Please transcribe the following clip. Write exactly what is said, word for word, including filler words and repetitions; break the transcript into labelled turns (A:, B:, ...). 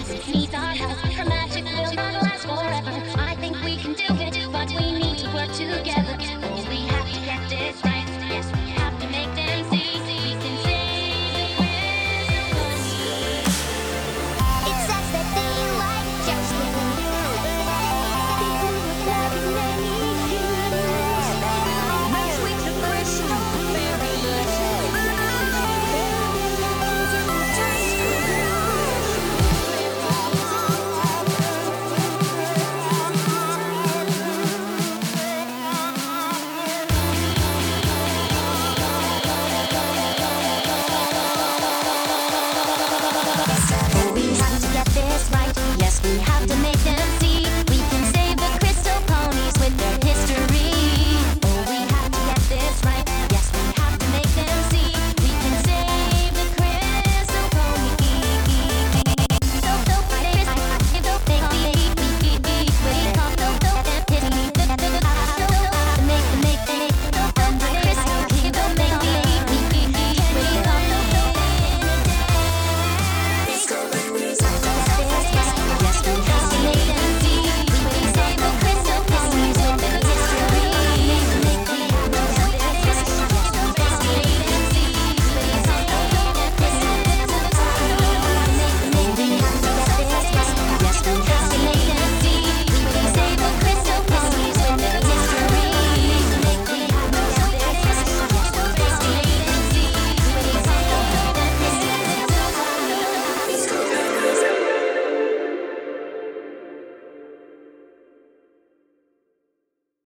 A: this needs our help. Her magic will not last forever. I think we can do it, but we need to work together.